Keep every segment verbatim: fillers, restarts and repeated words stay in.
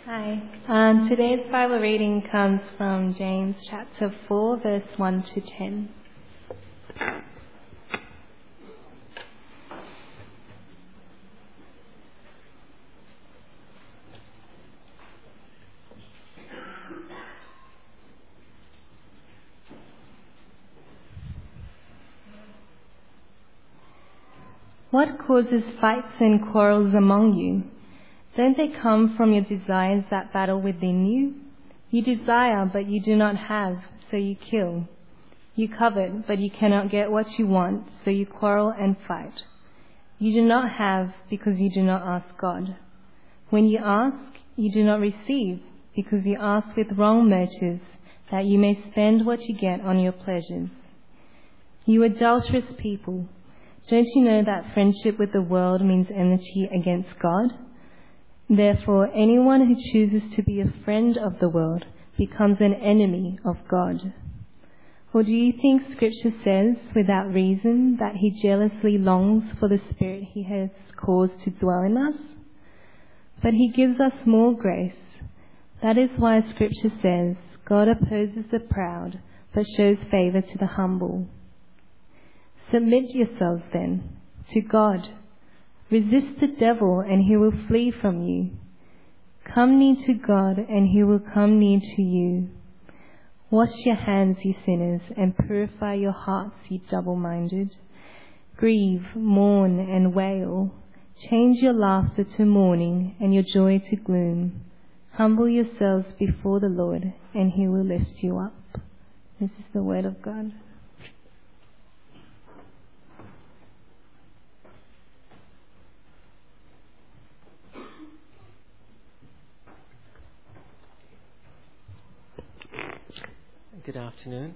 Hi. Um, today's Bible reading comes from James chapter four, verse one to ten. What causes fights and quarrels among you? Don't they come from your desires that battle within you? You desire, but you do not have, so you kill. You covet, but you cannot get what you want, so you quarrel and fight. You do not have because you do not ask God. When you ask, you do not receive, because you ask with wrong motives, that you may spend what you get on your pleasures. You adulterous people, don't you know that friendship with the world means enmity against God? Therefore, anyone who chooses to be a friend of the world becomes an enemy of God. Or do you think Scripture says, without reason, that He jealously longs for the Spirit He has caused to dwell in us? But He gives us more grace. That is why Scripture says, God opposes the proud, but shows favor to the humble. Submit yourselves, then, to God. Resist the devil, and he will flee from you. Come near to God, and he will come near to you. Wash your hands, you sinners, and purify your hearts, you double-minded. Grieve, mourn, and wail. Change your laughter to mourning, and your joy to gloom. Humble yourselves before the Lord, and he will lift you up. This is the word of God. Good afternoon.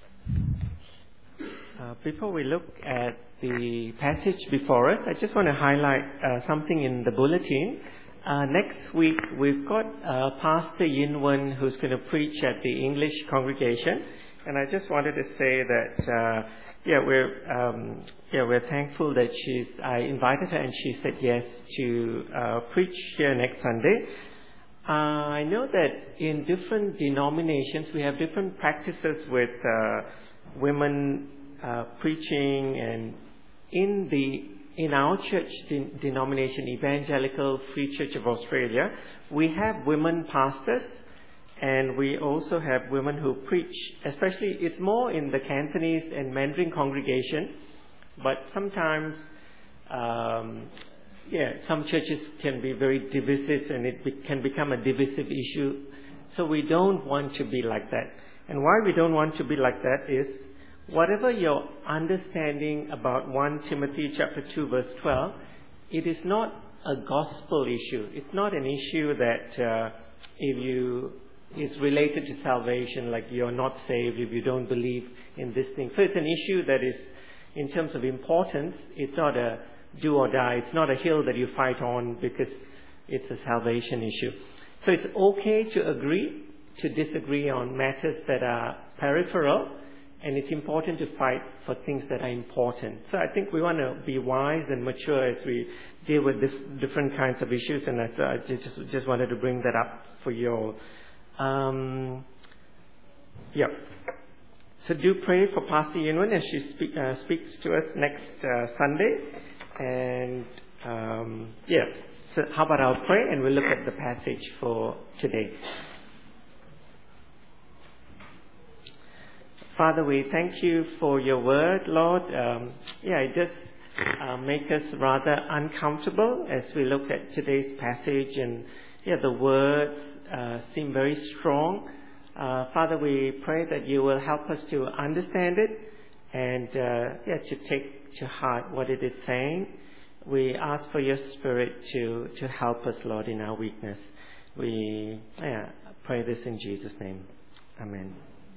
Uh, before we look at the passage before us, I just want to highlight uh, something in the bulletin. Uh, next week, we've got uh, Pastor Yin Wen who's going to preach at the English congregation, and I just wanted to say that uh, yeah, we're um, yeah we're thankful that she's. I invited her and she said yes to uh, preach here next Sunday. Uh, I know that in different denominations we have different practices with uh, women uh, preaching, and in the in our church de- denomination, Evangelical Free Church of Australia, we have women pastors, and we also have women who preach. Especially, it's more in the Cantonese and Mandarin congregation, but sometimes. Um, Yeah, some churches can be very divisive, and it be, can become a divisive issue. So we don't want to be like that. And why we don't want to be like that is, whatever your understanding about First Timothy chapter two verse twelve, it is not a gospel issue. It's not an issue that uh, if you is related to salvation, like you're not saved if you don't believe in this thing. So it's an issue that is, in terms of importance, it's not a do or die. It's not a hill that you fight on because it's a salvation issue. So it's okay to agree, to disagree on matters that are peripheral, and it's important to fight for things that are important. So I think we want to be wise and mature as we deal with this, different kinds of issues, and I, I just, just wanted to bring that up for you all. Um, yeah. So do pray for Pastor Yin Wen as she speak, uh, speaks to us next uh, Sunday. And um, yeah, so how about I'll pray and we'll look at the passage for today. Father, we thank you for your word, Lord. Um, yeah, it does uh, make us rather uncomfortable as we look at today's passage, and yeah, the words uh, seem very strong. Uh, Father, we pray that you will help us to understand it and uh, yeah, to take to heart what it is saying. We ask for your Spirit to, to help us, Lord, in our weakness. We yeah, pray this in Jesus' name. Amen.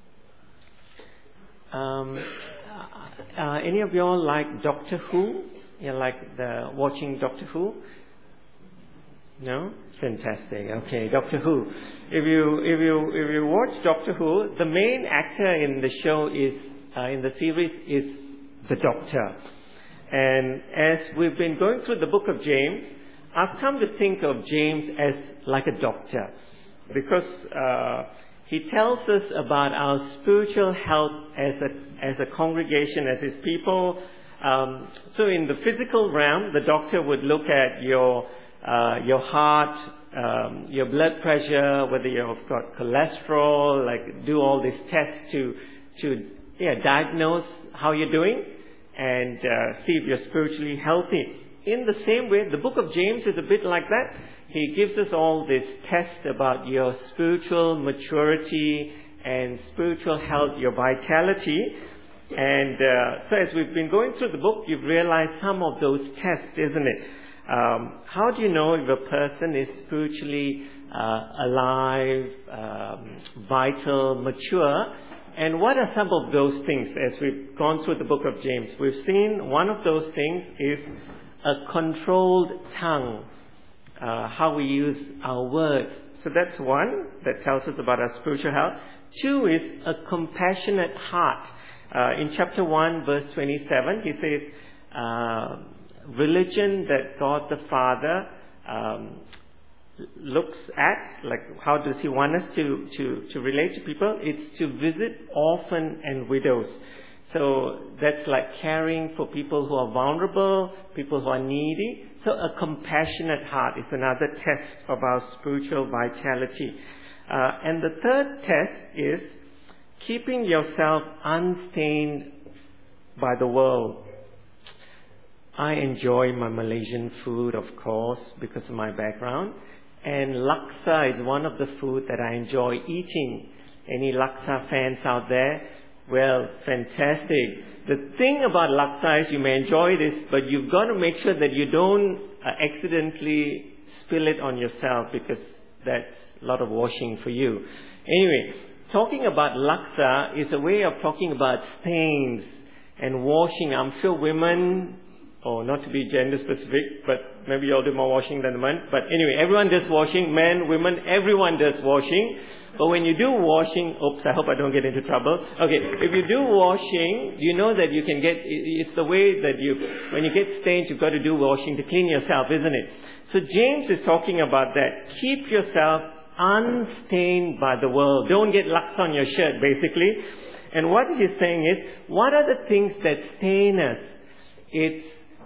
Um, uh, any of y'all like Doctor Who? You like the watching Doctor Who? No? Fantastic. Okay, Doctor Who. If you if you if you watch Doctor Who, the main actor in the show is uh, in the series is the Doctor. And as we've been going through the book of James, I've come to think of James as like a doctor, because uh, he tells us about our spiritual health as a as a congregation, as his people. Um, so in the physical realm, the doctor would look at your uh, your heart, um, your blood pressure, whether you've got cholesterol, like do all these tests to to yeah, diagnose how you're doing and uh, see if you're spiritually healthy. In the same way, the book of James is a bit like that. He gives us all this test about your spiritual maturity and spiritual health, your vitality. And uh, so as we've been going through the book, you've realized some of those tests, isn't it? Um, how do you know if a person is spiritually uh, alive, um, vital, mature? And what are some of those things as we've gone through the book of James? We've seen one of those things is a controlled tongue, uh, how we use our words. So that's one that tells us about our spiritual health. Two is a compassionate heart. Uh, in chapter one, verse twenty-seven, he says, uh, religion that God the Father um, looks at, like how does he want us to, to, to relate to people? It's to visit orphan and widows. So that's like caring for people who are vulnerable, people who are needy. So a compassionate heart is another test of our spiritual vitality. Uh, and the third test is keeping yourself unstained by the world. I enjoy my Malaysian food, of course, because of my background. And laksa is one of the food that I enjoy eating. Any laksa fans out there? Well, fantastic. The thing about laksa is you may enjoy this, but you've got to make sure that you don't uh, accidentally spill it on yourself, because that's a lot of washing for you. Anyway, talking about laksa is a way of talking about stains and washing. I'm sure women, or not to be gender specific, but maybe you'll do more washing than the men. But anyway, everyone does washing, men, women, everyone does washing. But when you do washing, oops, I hope I don't get into trouble. Okay, if you do washing, you know that you can get, it's the way that you, when you get stains, you've got to do washing to clean yourself, isn't it? So James is talking about that. Keep yourself unstained by the world. Don't get laksa on your shirt, basically. And what he's saying is, what are the things that stain us? It's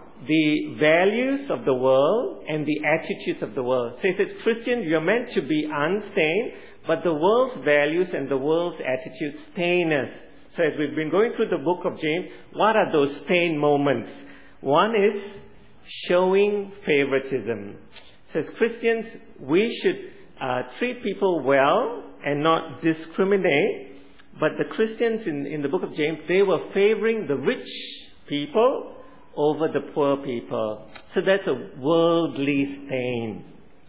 the values of the world and the attitudes of the world. So as Christians, you're meant to be unstained, but the world's values and the world's attitudes stain us. So as we've been going through the book of James, what are those stain moments? One is showing favoritism. So as Christians, we should uh, treat people well and not discriminate. But the Christians in, in the book of James, they were favoring the rich people over the poor people. So that's a worldly stain.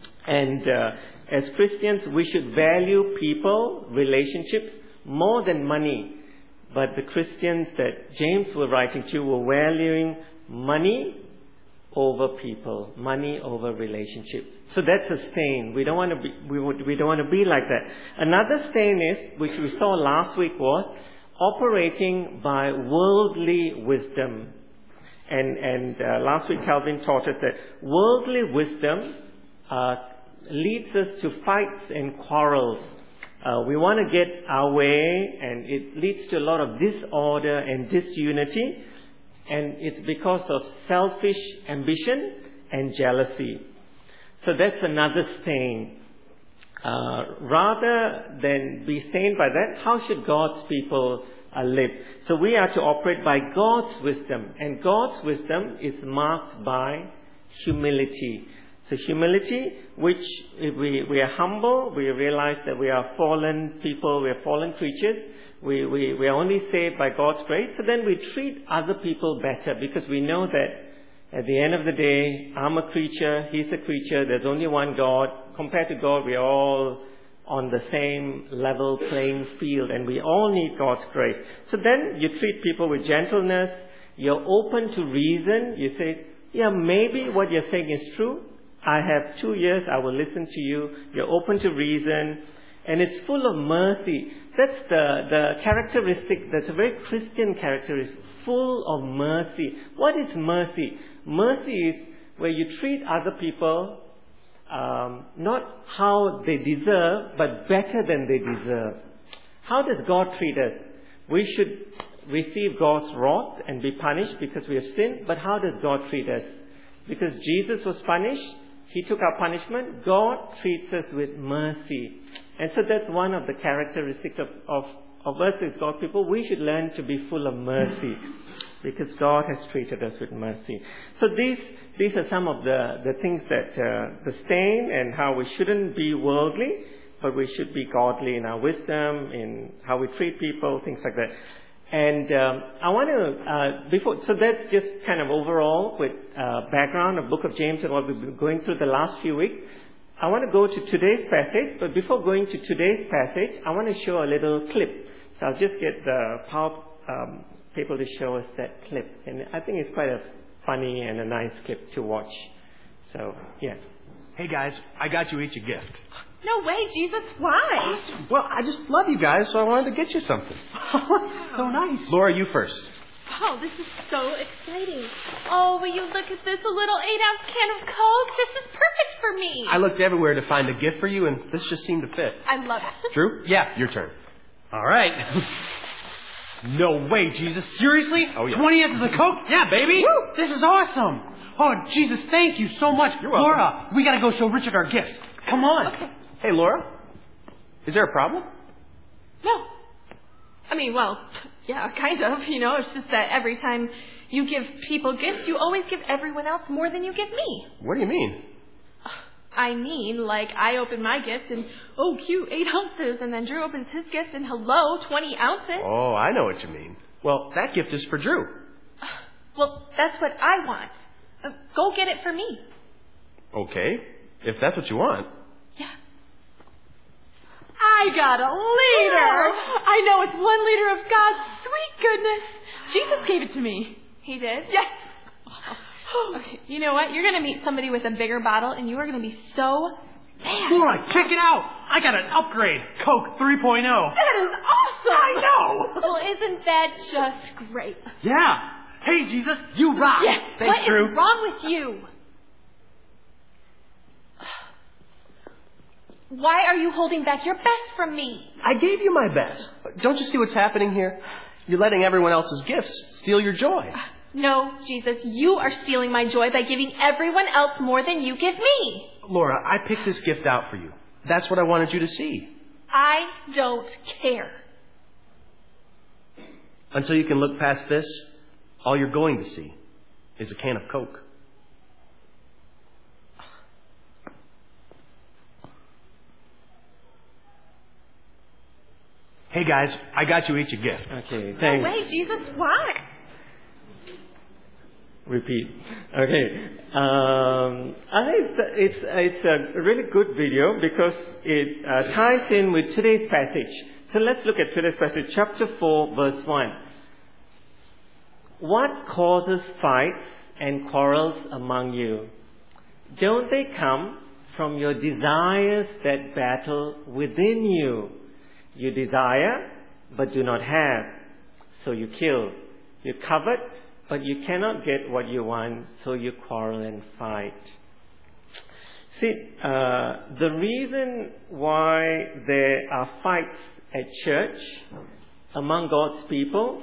And uh, as Christians, we should value people, relationships, more than money. But the Christians that James was writing to were valuing money over people, money over relationships. So that's a stain. We don't want to be, we, would, we don't want to be like that. Another stain is, which we saw last week, was operating by worldly wisdom. And, and uh, last week Calvin taught us that worldly wisdom uh, leads us to fights and quarrels. Uh, we want to get our way, and it leads to a lot of disorder and disunity. And it's because of selfish ambition and jealousy. So that's another stain. Uh, rather than be stained by that, how should God's people uh, live? So we are to operate by God's wisdom. And God's wisdom is marked by humility. So humility, which if we, we are humble, we realize that we are fallen people, we are fallen creatures. We, we, we are only saved by God's grace. So then we treat other people better, because we know that at the end of the day, I'm a creature, he's a creature, there's only one God. Compared to God, we are all on the same level playing field, and we all need God's grace. So then you treat people with gentleness, you're open to reason, you say, yeah, maybe what you're saying is true. I have two ears, I will listen to you. You're open to reason, and it's full of mercy. That's the, the characteristic, that's a very Christian characteristic, full of mercy. What is mercy? Mercy is where you treat other people um, not how they deserve, but better than they deserve. How does God treat us? We should receive God's wrath and be punished because we have sinned, but how does God treat us? Because Jesus was punished, He took our punishment. God treats us with mercy. And so that's one of the characteristics of, of, of us as God's people. We should learn to be full of mercy because God has treated us with mercy. So these these are some of the, the things that, uh, the stain and how we shouldn't be worldly, but we should be godly in our wisdom, in how we treat people, things like that. And um, I want to, uh, before, so that's just kind of overall with uh, background of Book of James and what we've been going through the last few weeks. I want to go to today's passage, but before going to today's passage, I want to show a little clip. So I'll just get the power um, people to show us that clip. And I think it's quite a funny and a nice clip to watch. So, yeah. Hey guys, I got you each a gift. No way, Jesus, why? Awesome. Well, I just love you guys, so I wanted to get you something. So nice. Laura, you first. Oh, this is so exciting. Oh, will you look at this? A little eight-ounce can of Coke? This is perfect for me. I looked everywhere to find a gift for you, and this just seemed to fit. I love it. Drew? Yeah, your turn. All right. No way, Jesus. Seriously? Oh, yeah. twenty ounces of Coke? Yeah, baby. Woo! This is awesome. Oh, Jesus, thank you so much. You're welcome. Laura, we got to go show Richard our gifts. Come on. Okay. Hey, Laura, is there a problem? No. I mean, well, yeah, kind of. You know, it's just that every time you give people gifts, you always give everyone else more than you give me. What do you mean? I mean, like, I open my gift and, oh, cute, eight ounces. And then Drew opens his gift and, hello, twenty ounces. Oh, I know what you mean. Well, that gift is for Drew. Well, that's what I want. Uh, go get it for me. Okay, if that's what you want. Yeah. I got a liter. I know it's one liter of God's sweet goodness. Jesus gave it to me. He did? Yes. Okay, you know what? You're going to meet somebody with a bigger bottle, and you are going to be so mad. Laura, check it out. I got an upgrade. Coke three point oh. That is awesome. I know. Well, isn't that just great? Yeah. Hey, Jesus, you rock. Yes. Thanks, what Drew. is wrong with you? Why are you holding back your best from me? I gave you my best. Don't you see what's happening here? You're letting everyone else's gifts steal your joy. No, Jesus, you are stealing my joy by giving everyone else more than you give me. Laura, I picked this gift out for you. That's what I wanted you to see. I don't care. Until you can look past this, all you're going to see is a can of Coke. Hey, guys, I got you each a gift. Okay, thanks. No way, Jesus, why? Repeat. Okay. Um, I think it's, it's, it's a really good video because it uh, ties in with today's passage. So let's look at today's passage, chapter four, verse one. What causes fights and quarrels among you? Don't they come from your desires that battle within you? You desire, but do not have, so you kill. You covet, but you cannot get what you want, so you quarrel and fight. See, uh, the reason why there are fights at church among God's people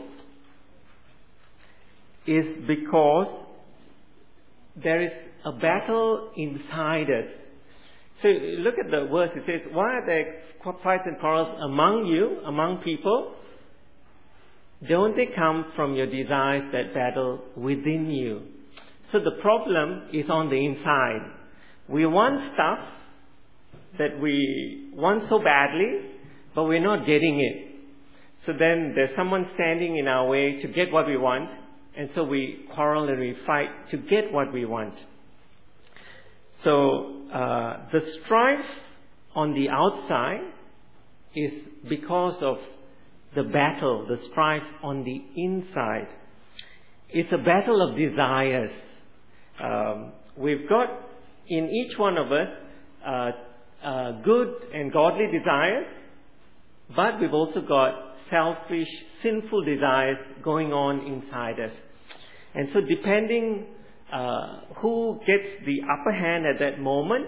is because there is a battle inside us. So look at the verse. It says, why are there fights and quarrels among you, among people? Don't they come from your desires that battle within you? So the problem is on the inside. We want stuff that we want so badly, but we're not getting it. So then there's someone standing in our way to get what we want, and so we quarrel and we fight to get what we want. So uh, the strife on the outside is because of the battle, the strife on the inside. It's a battle of desires. Um, we've got in each one of us uh, uh, good and godly desires, but we've also got selfish, sinful desires going on inside us. And so depending uh, who gets the upper hand at that moment,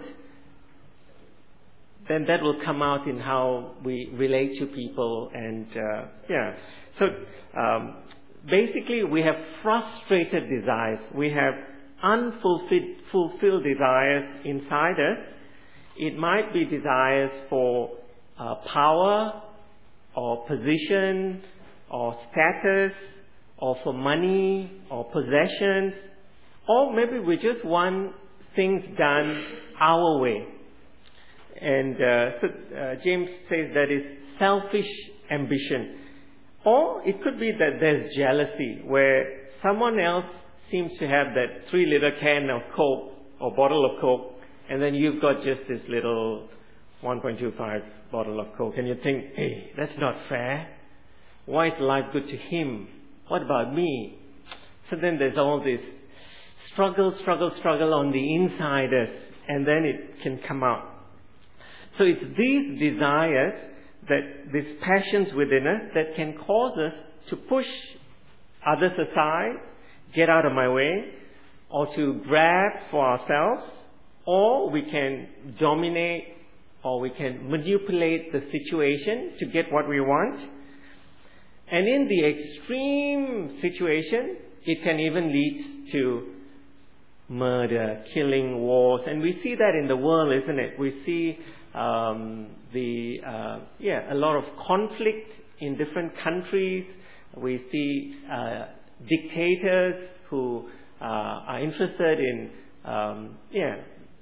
then that will come out in how we relate to people. And uh, yeah, so um, basically we have frustrated desires. We have unfulfilled fulfilled desires inside us. It might be desires for uh, power or position or status or for money or possessions, or maybe we just want things done our way. And uh, so uh, James says that is selfish ambition. Or it could be that there's jealousy, where someone else seems to have that three liter can of Coke or bottle of Coke, and then you've got just this little one point two five bottle of Coke, and you think, hey, that's not fair. Why is life good to him? What about me? So then there's all this struggle, struggle, struggle on the inside us, and then it can come out. So it's these desires, that these passions within us, that can cause us to push others aside, get out of my way, or to grab for ourselves, or we can dominate, or we can manipulate the situation to get what we want. And in the extreme situation, it can even lead to murder, killing, wars. And we see that in the world, isn't it? We see um, the uh, yeah a lot of conflict in different countries. We see uh, dictators who uh, are interested in um, yeah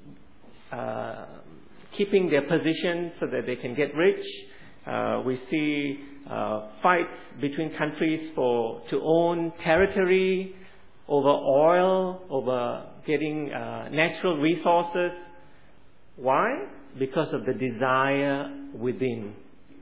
uh, keeping their position so that they can get rich. Uh, we see uh, fights between countries for to own territory, over oil, over getting uh, natural resources. Why? Because of the desire within.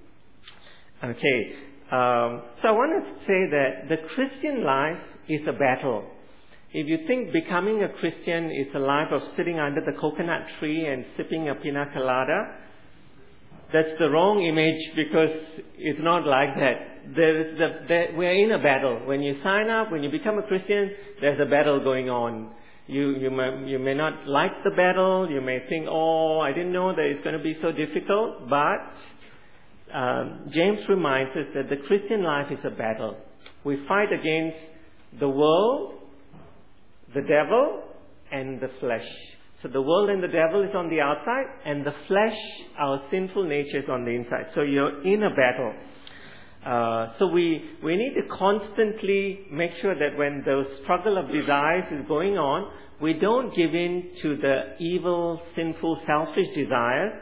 Okay, um, so I want to say that the Christian life is a battle. If you think becoming a Christian is a life of sitting under the coconut tree and sipping a pina colada, that's the wrong image, because it's not like that. There is the, there, we're in a battle. When you sign up, when you become a Christian, there's a battle going on. You, you, may, you may not like the battle. You may think, oh, I didn't know that it's going to be so difficult. But um, James reminds us that the Christian life is a battle. We fight against the world, the devil, and the flesh. So the world and the devil is on the outside, and the flesh, our sinful nature, is on the inside. So you're in a battle. Uh, so we, we need to constantly make sure that when the struggle of desires is going on, we don't give in to the evil, sinful, selfish desires.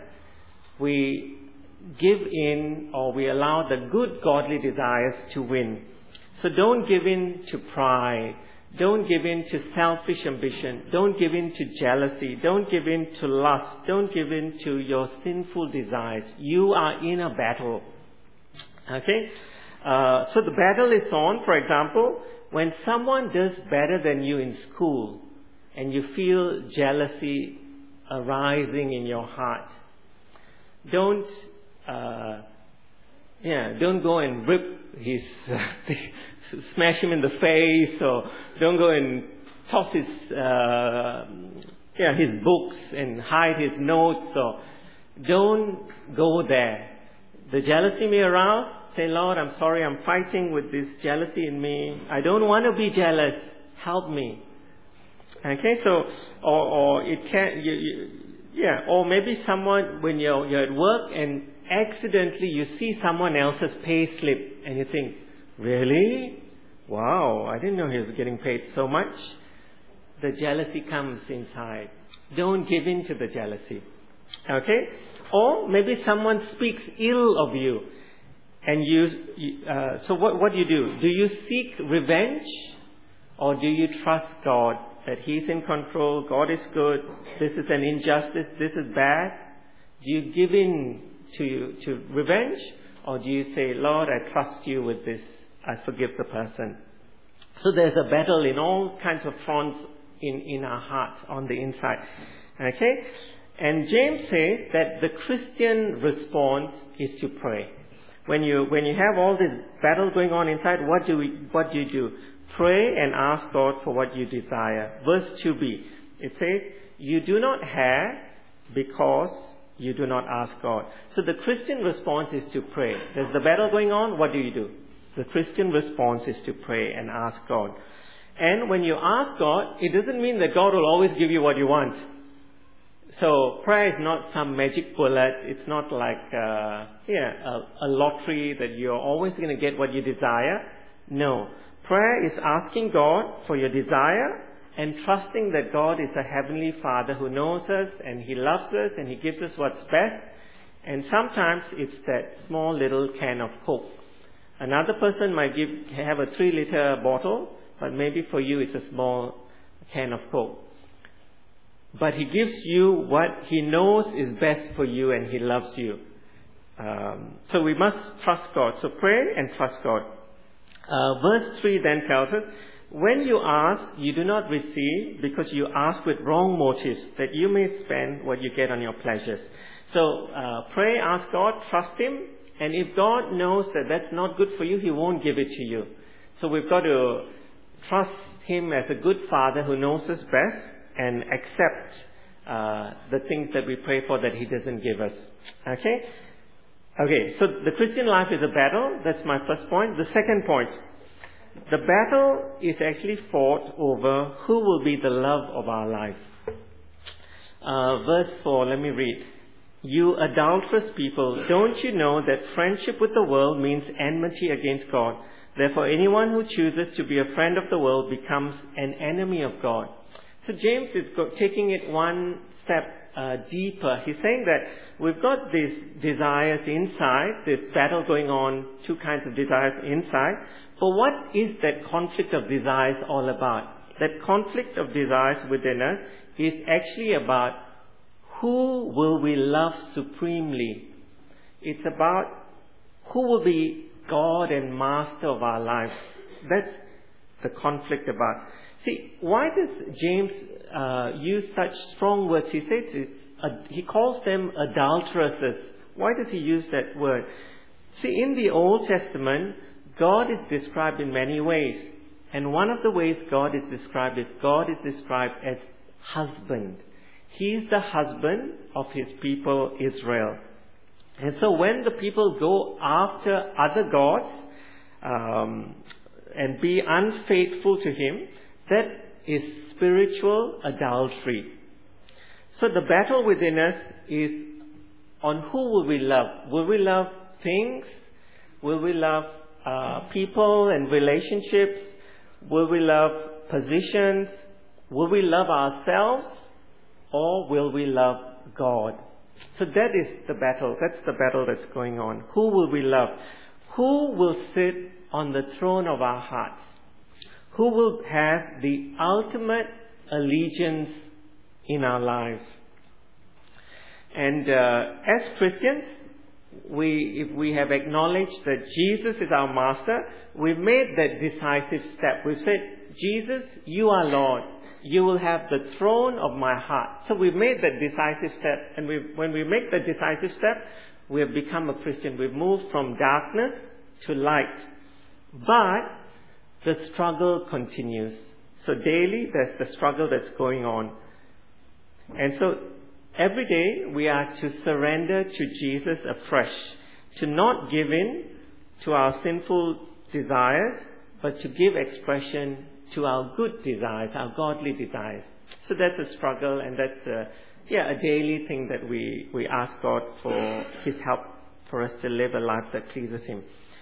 We give in, or we allow the good, godly desires to win. So don't give in to pride. Don't give in to selfish ambition. Don't give in to jealousy. Don't give in to lust. Don't give in to your sinful desires. You are in a battle. Okay? Uh, so the battle is on. For example, when someone does better than you in school and you feel jealousy arising in your heart, don't uh, yeah, don't go and rip his, uh, smash him in the face, or don't go and toss his, uh, yeah, his books and hide his notes, or don't go there. The jealousy may arouse. Say, Lord, I'm sorry, I'm fighting with this jealousy in me. I don't want to be jealous. Help me. Okay, so, or, or it can, you, you, yeah, or maybe someone, when you're, you're at work and accidentally you see someone else's pay slip and you think, really? Wow, I didn't know he was getting paid so much. The jealousy comes inside. Don't give in to the jealousy. Okay? Or maybe someone speaks ill of you. And you, uh, so what, what do you do? Do you seek revenge? Or do you trust God that He's in control, God is good, this is an injustice, this is bad? Do you give in to, to revenge? Or do you say, Lord, I trust you with this, I forgive the person? So there's a battle in all kinds of fronts in, in our hearts, on the inside. Okay? And James says that the Christian response is to pray. When you, when you have all this battle going on inside, what do we, what do you do? pray and ask God for what you desire. Verse two b, it says, you do not have because you do not ask God. So the Christian response is to pray. There's the battle going on, what do you do? The Christian response is to pray and ask God. And when you ask God, it doesn't mean that God will always give you what you want. So prayer is not some magic bullet. It's not like uh, yeah, a, a lottery that you're always going to get what you desire. No. Prayer is asking God for your desire and trusting that God is a heavenly Father who knows us and He loves us and He gives us what's best. And sometimes it's that small little can of Coke. Another person might give have a three liter bottle, but maybe for you it's a small can of Coke. But He gives you what He knows is best for you and He loves you. Um, so we must trust God. So pray and trust God. Uh, verse three then tells us, when you ask, you do not receive because you ask with wrong motives, that you may spend what you get on your pleasures. So uh, pray, ask God, trust Him, and if God knows that that's not good for you, He won't give it to you. So we've got to trust Him as a good Father who knows us best and accept uh, the things that we pray for that He doesn't give us. Okay? Okay, so the Christian life is a battle. That's my first point. The second point, the battle is actually fought over who will be the love of our life. Uh, verse four, let me read. You adulterous people, don't you know that friendship with the world means enmity against God? Therefore, anyone who chooses to be a friend of the world becomes an enemy of God. So James is go- taking it one step uh, deeper. He's saying that we've got these desires inside, this battle going on, two kinds of desires inside. But what is that conflict of desires all about? That conflict of desires within us is actually about who will we love supremely. It's about who will be God and Master of our lives. That's the conflict about. See, why does James uh, use such strong words? He says it, uh, he calls them adulteresses. Why does he use that word? See, in the Old Testament, God is described in many ways. And one of the ways God is described is God is described as husband. He is the husband of His people Israel. And so when the people go after other gods um, and be unfaithful to Him, that is spiritual adultery. So the battle within us is on who will we love? Will we love things? Will we love uh, people and relationships? Will we love positions? Will we love ourselves? Or will we love God? So that is the battle. That's the battle that's going on. Who will we love? Who will sit on the throne of our hearts? Who will have the ultimate allegiance in our lives? And uh, as Christians, we, if we have acknowledged that Jesus is our Master, we've made that decisive step. We've said, Jesus, you are Lord. You will have the throne of my heart. So we've made that decisive step. And we've, when we make that decisive step, we have become a Christian. We've moved from darkness to light. But the struggle continues. So daily, there's the struggle that's going on. And so every day, we are to surrender to Jesus afresh. To not give in to our sinful desires, but to give expression to our good desires, our godly desires. So that's a struggle, and that's a, yeah, a daily thing that we, we ask God for His help for us to live a life that pleases Him.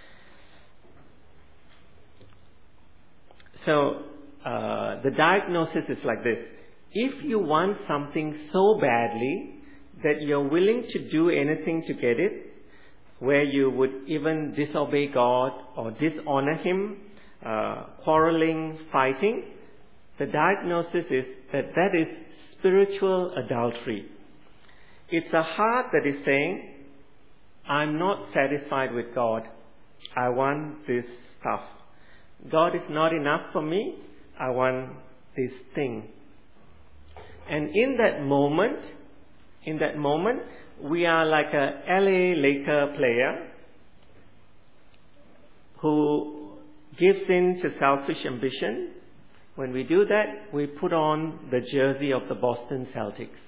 So uh, the diagnosis is like this. If you want something so badly that you're willing to do anything to get it, where you would even disobey God or dishonor Him, uh, quarreling, fighting, the diagnosis is that that is spiritual adultery. It's a heart that is saying, I'm not satisfied with God. I want this stuff. God is not enough for me. I want this thing. And in that moment, in that moment, we are like a L A Laker player who gives in to selfish ambition, when we do that, we put on the jersey of the Boston Celtics.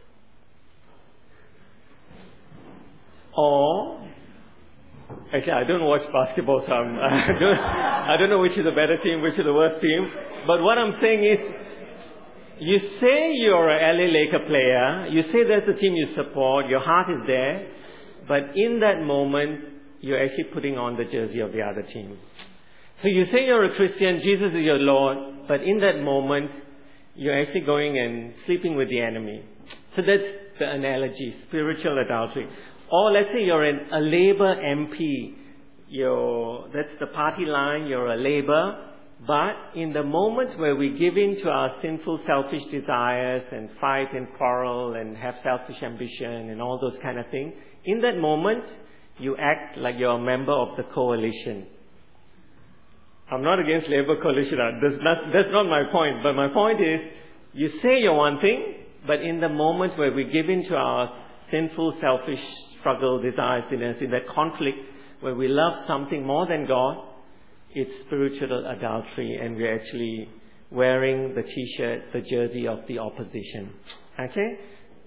Or, actually, I don't watch basketball, so I'm, I, don't, I don't know which is the better team, which is the worst team. But what I'm saying is, you say you're a L A Laker player, you say that's the team you support, your heart is there, but in that moment, you're actually putting on the jersey of the other team. So you say you're a Christian, Jesus is your Lord, but in that moment, you're actually going and sleeping with the enemy. So that's the analogy, spiritual adultery. Or let's say you're an, a Labour M P. You're, that's the party line, you're a Labour. But in the moment where we give in to our sinful, selfish desires and fight and quarrel and have selfish ambition and all those kind of things, in that moment, you act like you're a member of the coalition. I'm not against Labour coalition. That's not, that's not my point. But my point is, you say you're one thing, but in the moment where we give in to our sinful, selfish struggle, desires in us, in that conflict where we love something more than God, it's spiritual adultery, and we're actually wearing the t-shirt, the jersey of the opposition. Okay?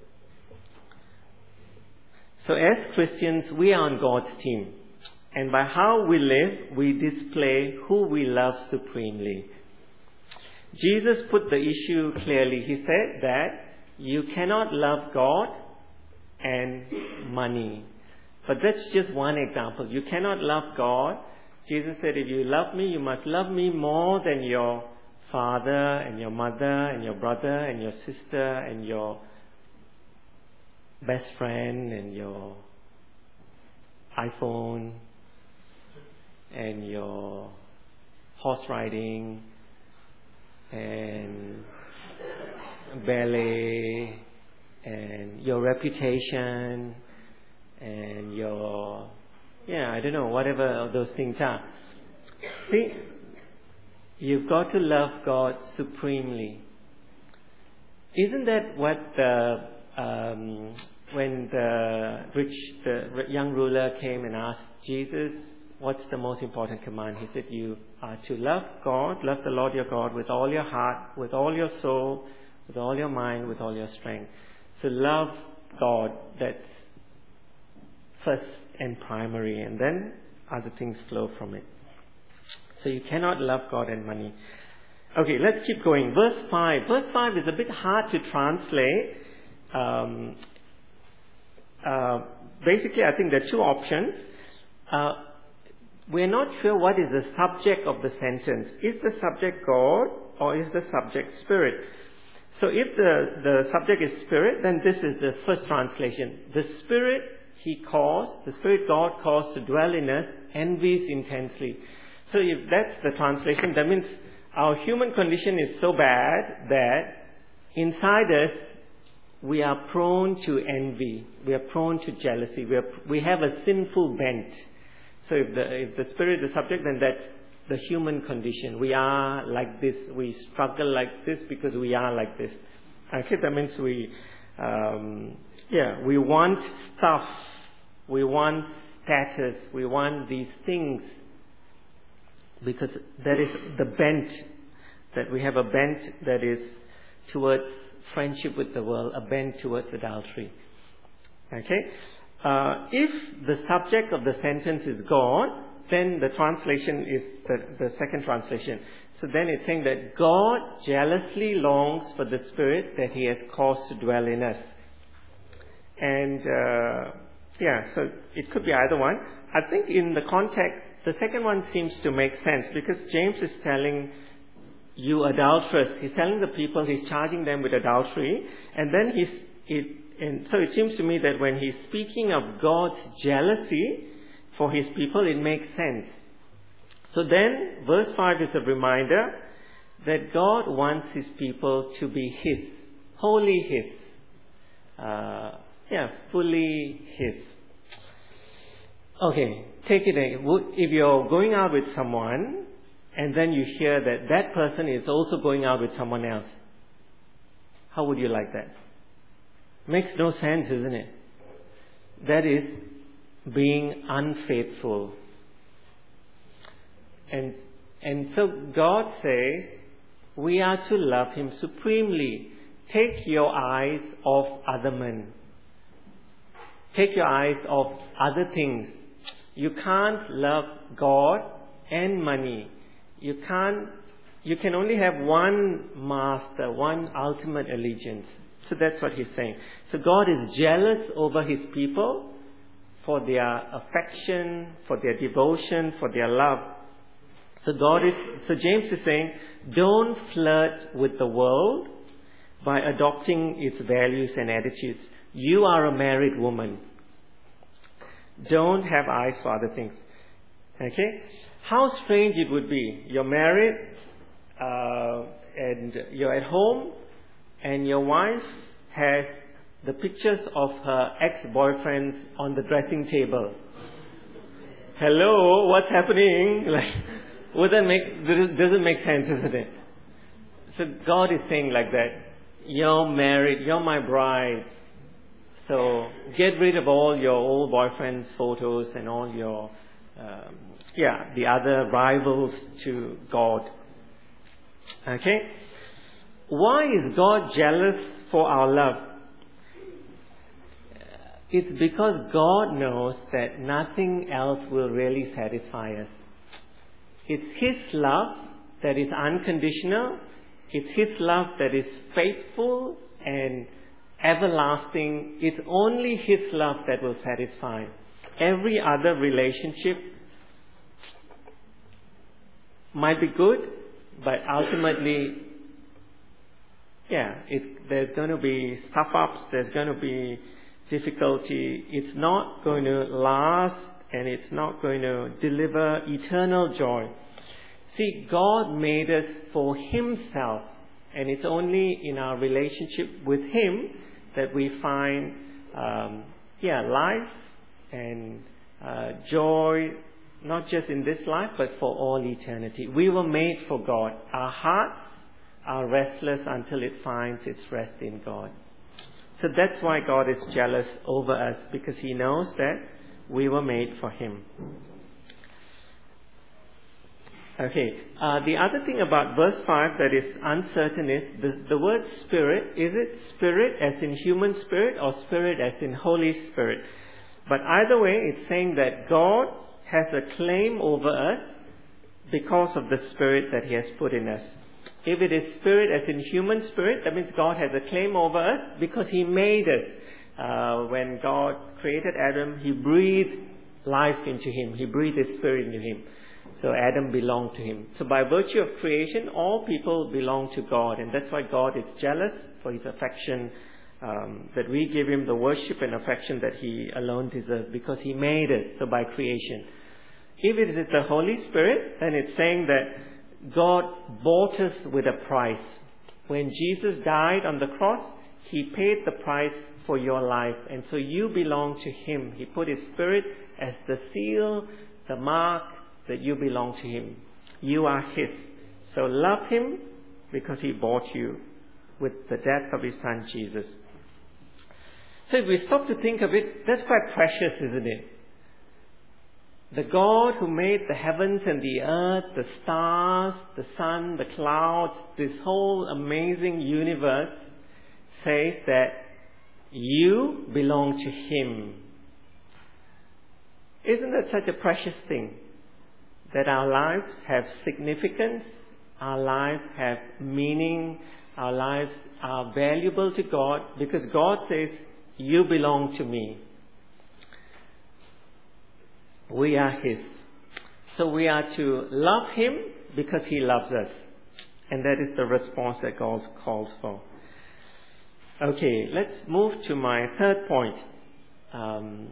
So as Christians, we are on God's team. And by how we live, we display who we love supremely. Jesus put the issue clearly. He said that you cannot love God and money. But that's just one example. You cannot love God. Jesus said, if you love me, you must love me more than your father and your mother and your brother and your sister and your best friend and your iPhone and your horse riding and ballet and your reputation and your, yeah, I don't know, whatever those things are. See, you've got to love God supremely. Isn't that what the, um, when the rich, the young ruler came and asked Jesus, what's the most important command? He said, you are to love God, love the Lord your God with all your heart, with all your soul, with all your mind, with all your strength. So love God, that's first and primary, and then other things flow from it. So you cannot love God and money. Okay, let's keep going. Verse five. Verse five is a bit hard to translate. Um, uh, basically, I think there are two options. Uh, we're not sure what is the subject of the sentence. Is the subject God or is the subject Spirit? So if the, the subject is Spirit, then this is the first translation. The Spirit He caused, the Spirit God caused to dwell in us, envies intensely. So if that's the translation, that means our human condition is so bad that inside us we are prone to envy, we are prone to jealousy, we, are, we have a sinful bent. So if the, if the Spirit is the subject, then that's the human condition. We are like this, we struggle like this because we are like this. Okay, that means we, um, yeah, we want stuff, we want status, we want these things because that is the bent, that we have a bent that is towards friendship with the world, a bent towards adultery. Okay? Uh, if the subject of the sentence is God, then the translation is the, the second translation. So then it's saying that God jealously longs for the Spirit that He has caused to dwell in us. And, uh, yeah, so it could be either one. I think in the context, the second one seems to make sense because James is telling you adulterers. He's telling the people, he's charging them with adultery. And then he's, it, and so it seems to me that when he's speaking of God's jealousy for His people, it makes sense. So then, verse five is a reminder that God wants His people to be His, wholly His. Uh, Yeah, fully His. Okay, take it. If you're going out with someone and then you hear that that person is also going out with someone else, how would you like that? Makes no sense, isn't it? That is being unfaithful. And And so God says, we are to love Him supremely. Take your eyes off other men. Take your eyes off other things. You can't love God and money. You can't, you can only have one master, one ultimate allegiance. So that's what He's saying. So God is jealous over His people for their affection, for their devotion, for their love. So God is, so James is saying, don't flirt with the world by adopting its values and attitudes. You are a married woman. Don't have eyes for other things. Okay? How strange it would be. You're married, uh, and you're at home, and your wife has the pictures of her ex-boyfriends on the dressing table. Hello, what's happening? Like, wouldn't make, doesn't make sense, isn't it? So God is saying like that, you're married, you're my bride. So get rid of all your old boyfriend's photos and all your, um, yeah, the other rivals to God. Okay? Why is God jealous for our love? It's because God knows that nothing else will really satisfy us. It's His love that is unconditional. It's His love that is faithful and everlasting. It's only His love that will satisfy. Every other relationship might be good, but ultimately, yeah, it, there's going to be stuff-ups, there's going to be difficulty. It's not going to last, and it's not going to deliver eternal joy. See, God made us for Himself, and it's only in our relationship with Him that we find, um, yeah, life and uh, joy, not just in this life, but for all eternity. We were made for God. Our hearts are restless until it finds its rest in God. So that's why God is jealous over us, because He knows that we were made for Him. Okay, uh, the other thing about verse five that is uncertain is the, the word spirit. Is it spirit as in human spirit or spirit as in Holy Spirit? But either way, it's saying that God has a claim over us because of the spirit that He has put in us. If it is spirit as in human spirit, that means God has a claim over us because He made us. Uh, when God created Adam, He breathed life into him. He breathed His spirit into him. So Adam belonged to Him. So by virtue of creation, all people belong to God. And that's why God is jealous for His affection, um, that we give Him the worship and affection that He alone deserves, because He made us, so by creation. If it is the Holy Spirit, then it's saying that God bought us with a price. When Jesus died on the cross, He paid the price for your life. And so you belong to Him. He put His Spirit as the seal, the mark, that you belong to Him. You are His. So love Him because He bought you with the death of His Son Jesus. So if we stop to think of it, that's quite precious, isn't it? The God who made the heavens and the earth, the stars, the sun, the clouds, this whole amazing universe, says that you belong to Him. Isn't that such a precious thing? That our lives have significance, our lives have meaning, our lives are valuable to God, because God says, you belong to me. We are His. So we are to love Him because He loves us. And that is the response that God calls for. Okay, let's move to my third point. Um,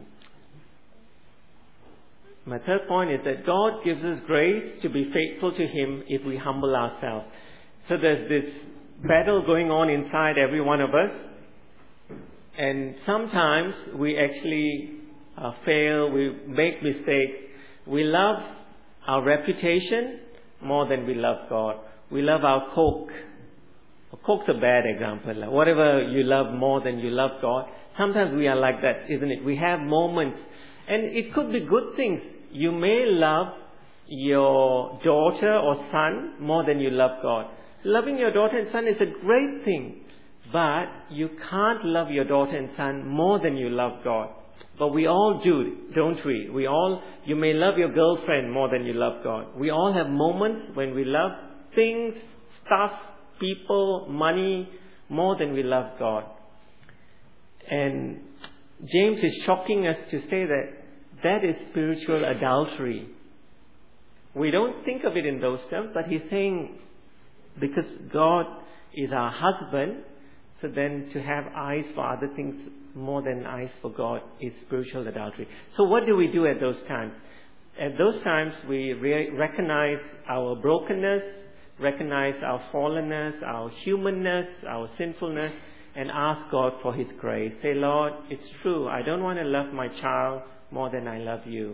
My third point is that God gives us grace to be faithful to Him if we humble ourselves. So there's this battle going on inside every one of us. And sometimes we actually uh, fail, we make mistakes. We love our reputation more than we love God. We love our Coke. Coke's a bad example. Like whatever you love more than you love God. Sometimes we are like that, isn't it? We have moments. And it could be good things. You may love your daughter or son more than you love God. Loving your daughter and son is a great thing, but you can't love your daughter and son more than you love God. But we all do, don't we? We all, you may love your girlfriend more than you love God. We all have moments when we love things, stuff, people, money more than we love God. And James is shocking us to say that that is spiritual adultery. We don't think of it in those terms, but he's saying because God is our husband, so then to have eyes for other things more than eyes for God is spiritual adultery. So what do we do at those times? At those times we re- recognize our brokenness, recognize our fallenness, our humanness, our sinfulness, and ask God for His grace. Say, Lord, it's true, I don't want to love my child more than I love you.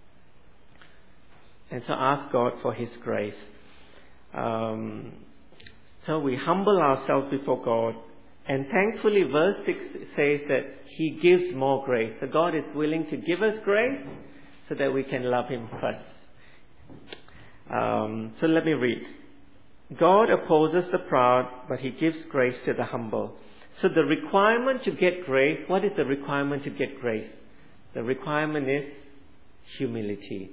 And so ask God for His grace. Um, so we humble ourselves before God. And thankfully, verse six says that He gives more grace. So God is willing to give us grace so that we can love Him first. Um, so let me read. God opposes the proud, but He gives grace to the humble. So the requirement to get grace, what is the requirement to get grace? The requirement is humility.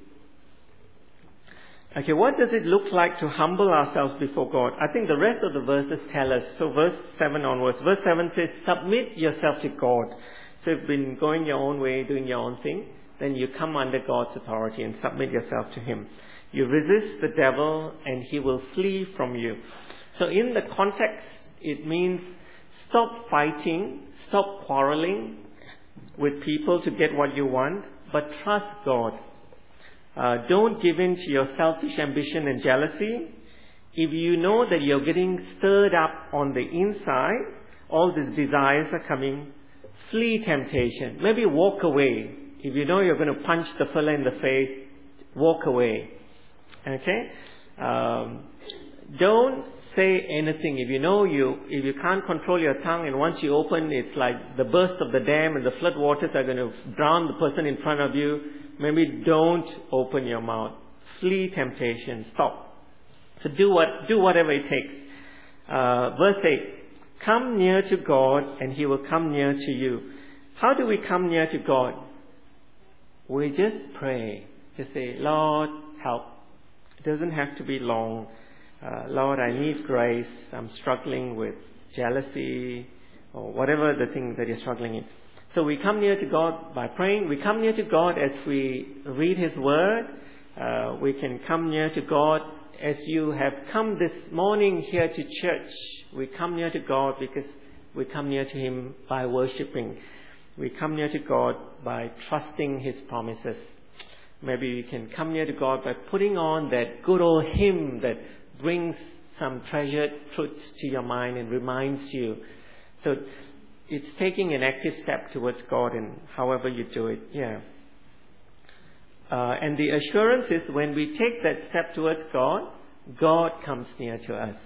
Okay, what does it look like to humble ourselves before God? I think the rest of the verses tell us. So verse seven onwards. Verse seven says, submit yourself to God. So if you've been going your own way, doing your own thing, then you come under God's authority and submit yourself to Him. You resist the devil and he will flee from you. So in the context, it means stop fighting, stop quarreling with people to get what you want, but trust God. Uh, don't give in to your selfish ambition and jealousy. If you know that you're getting stirred up on the inside, all these desires are coming, flee temptation. Maybe walk away. If you know you're going to punch the fella in the face, walk away. Okay? Um, don't say anything. If you know you, if you can't control your tongue, and once you open, it's like the burst of the dam and the flood waters are going to drown the person in front of you. Maybe don't open your mouth. Flee temptation. Stop. So do what, do whatever it takes. Uh, verse eight. Come near to God and He will come near to you. How do we come near to God? We just pray. Just say, Lord, help. It doesn't have to be long. Uh, Lord, I need grace. I'm struggling with jealousy or whatever the thing that you're struggling in. So we come near to God by praying. We come near to God as we read His Word. Uh, we can come near to God as you have come this morning here to church. We come near to God because we come near to Him by worshipping. We come near to God by trusting His promises. Maybe we can come near to God by putting on that good old hymn that brings some treasured truths to your mind and reminds you. So it's taking an active step towards God and however you do it. Yeah. Uh, and the assurance is when we take that step towards God, God comes near to us.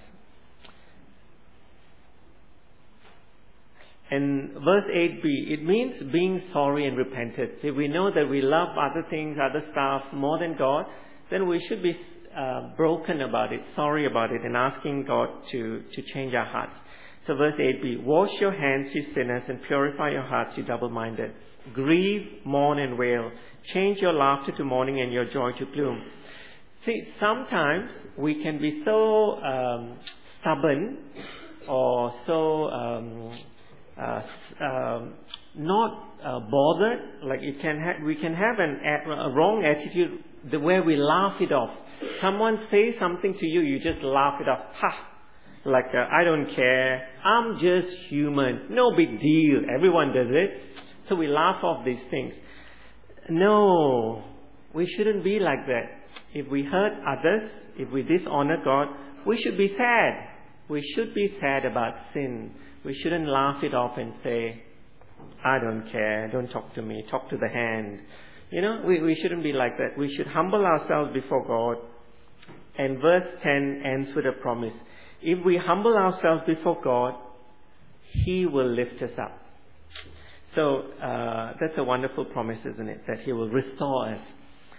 And verse eight b, it means being sorry and repentant. If we know that we love other things, other stuff more than God, then we should be uh, broken about it, sorry about it, and asking God to, to change our hearts. So verse eight b, wash your hands, you sinners, and purify your hearts, you double-minded. Grieve, mourn, and wail. Change your laughter to mourning and your joy to gloom. See, sometimes we can be so um, stubborn or so um, uh, um, not uh, bothered. Like it can ha- we can have an, a wrong attitude the way we laugh it off. Someone says something to you, you just laugh it off. Ha! Like, uh, I don't care. I'm just human. No big deal. Everyone does it. So we laugh off these things. No, we shouldn't be like that. If we hurt others, if we dishonor God, we should be sad. We should be sad about sin. We shouldn't laugh it off and say, I don't care. Don't talk to me. Talk to the hand. You know, we, we shouldn't be like that. We should humble ourselves before God. And verse ten ends with a promise. If we humble ourselves before God, He will lift us up. So uh, that's a wonderful promise, isn't it? That He will restore us.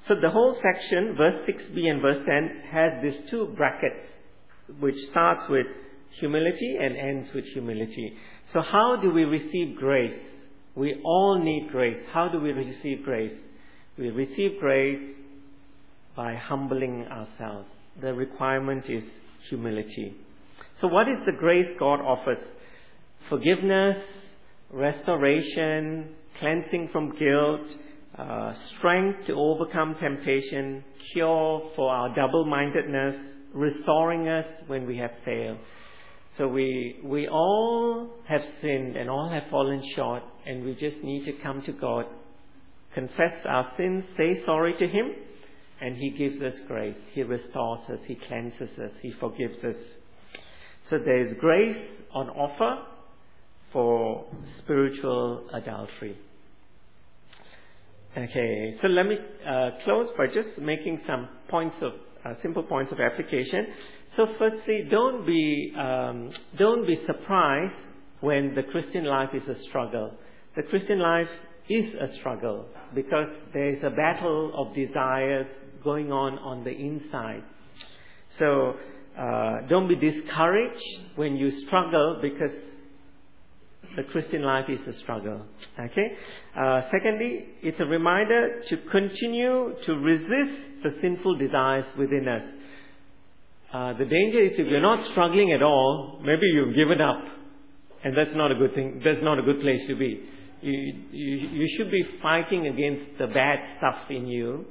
So the whole section, verse six b and verse ten, has these two brackets, which starts with humility and ends with humility. So how do we receive grace? We all need grace. How do we receive grace? We receive grace by humbling ourselves. The requirement is humility. So what is the grace God offers? Forgiveness, restoration, cleansing from guilt, uh, strength to overcome temptation, cure for our double-mindedness, restoring us when we have failed. So we we all have sinned and all have fallen short, and we just need to come to God, confess our sins, say sorry to Him, and He gives us grace. He restores us, He cleanses us, He forgives us. So there is grace on offer for spiritual adultery. Okay, so let me uh, close by just making some points of uh, simple points of application. So firstly, don't be um, don't be surprised when the Christian life is a struggle. The Christian life is a struggle because there is a battle of desires going on on the inside. So uh, don't be discouraged when you struggle, because the Christian life is a struggle. Okay. Uh, secondly, it's a reminder to continue to resist the sinful desires within us. Uh, the danger is if you're not struggling at all, maybe you've given up, and that's not a good thing. That's not a good place to be. You, you, you should be fighting against the bad stuff in you,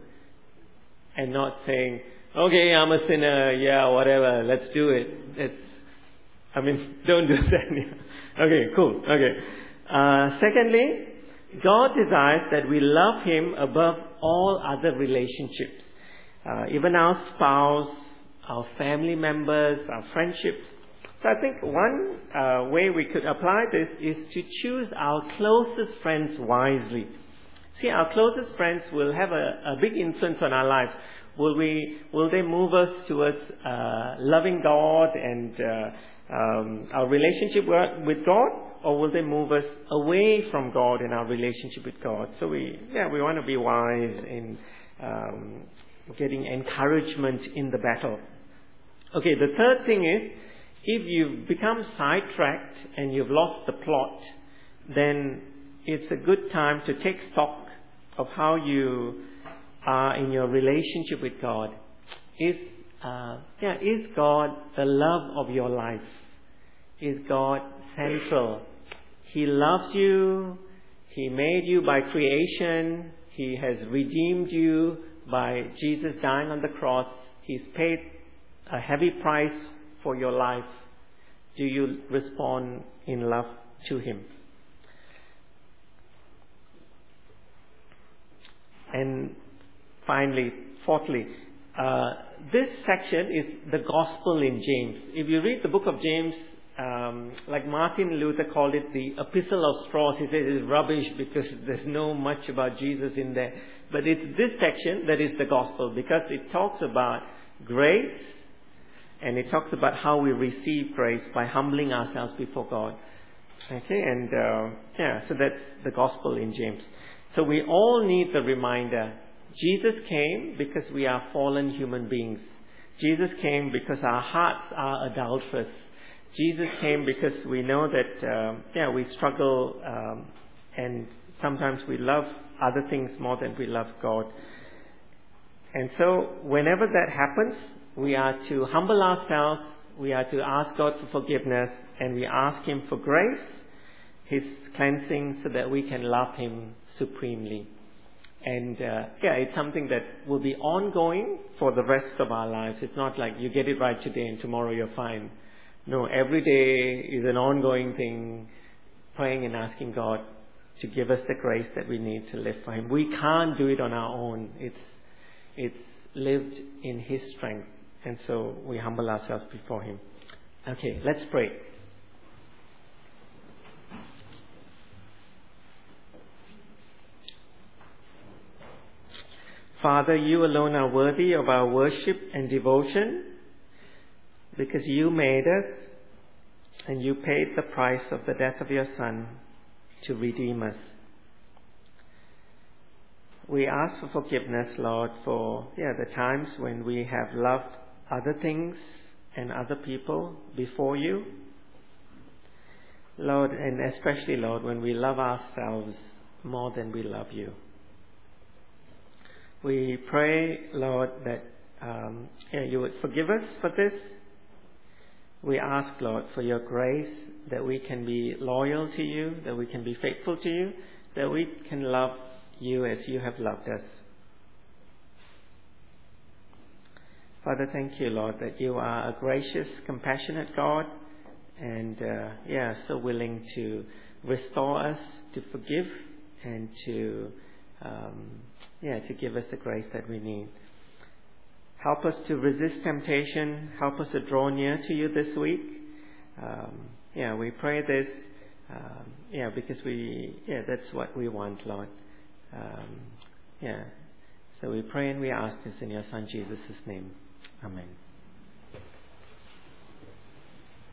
and not saying, "Okay, I'm a sinner. Yeah, whatever. Let's do it." It's, I mean, don't do that. Okay, cool. Okay. Uh, secondly, God desires that we love Him above all other relationships, uh, even our spouse, our family members, our friendships. So I think one uh, way we could apply this is to choose our closest friends wisely. See, our closest friends will have a, a big influence on our lives. Will we? Will they move us towards uh, loving God and uh, um, our relationship with God, or will they move us away from God in our relationship with God? So we, yeah, we want to be wise in um, getting encouragement in the battle. Okay, the third thing is, if you've become sidetracked and you've lost the plot, then it's a good time to take stock of how you are in your relationship with God. Is uh, yeah, is God the love of your life? Is God central? He loves you. He made you by creation. He has redeemed you by Jesus dying on the cross. He's paid a heavy price for your life. Do you respond in love to Him? And finally, fourthly, uh, this section is the gospel in James. If you read the book of James, um, like Martin Luther called it the epistle of straws. He says it's rubbish because there's no much about Jesus in there. But it's this section that is the gospel, because it talks about grace, and it talks about how we receive grace by humbling ourselves before God. Okay, and uh, yeah, so that's the gospel in James. So we all need the reminder. Jesus came because we are fallen human beings. Jesus came because our hearts are adulterous. Jesus came because we know that, uh, yeah, we struggle um, and sometimes we love other things more than we love God. And so whenever that happens, we are to humble ourselves, we are to ask God for forgiveness, and we ask Him for grace, His cleansing, so that we can love Him supremely. And uh, yeah, it's something that will be ongoing for the rest of our lives. It's not like you get it right today and tomorrow you're fine. No, every day is an ongoing thing, praying and asking God to give us the grace that we need to live for Him. We can't do it on our own. It's it's lived in His strength. And so we humble ourselves before Him. Okay, let's pray. Father, You alone are worthy of our worship and devotion, because You made us and You paid the price of the death of Your Son to redeem us. we ask for forgiveness, Lord, for yeah the times when we have loved other things and other people before you. Lord, and especially, Lord, when we love ourselves more than we love you. We pray, Lord, that um, yeah, you would forgive us for this. We ask, Lord, for your grace, that we can be loyal to you, that we can be faithful to you, that we can love you as you have loved us. Father, thank you, Lord, that you are a gracious, compassionate God, and uh, yeah, so willing to restore us, to forgive, and to um, yeah, to give us the grace that we need. Help us to resist temptation. Help us to draw near to you this week. Um, yeah, we pray this. Um, yeah, because we yeah, that's what we want, Lord. Um, yeah, so we pray and we ask this in your Son Jesus' name. Amen.